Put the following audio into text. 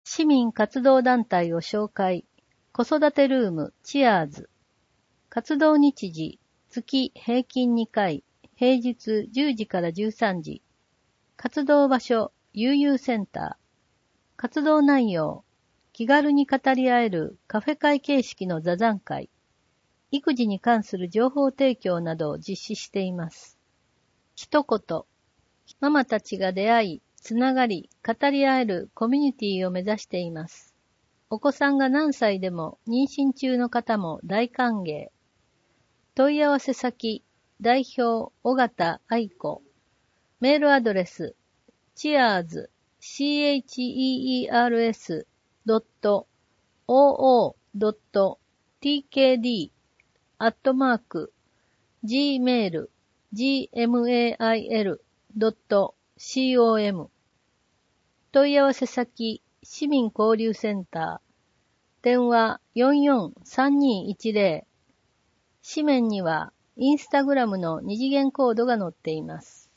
市民活動団体を紹介。子育てルーム、チアーズ。活動日時、月平均2回、平日10時から13時。活動場所、悠々センター。活動内容、気軽に語り合えるカフェ会形式の座談会。育児に関する情報提供などを実施しています。一言、ママたちが出会い、つながり、語り合えるコミュニティを目指しています。お子さんが何歳でも妊娠中の方も大歓迎。問い合わせ先、代表、尾形愛子。メールアドレス、cheers.oo.tkd@gmail.com 問い合わせ先、市民交流センター。電話443210。紙面にはインスタグラムの二次元コードが載っています。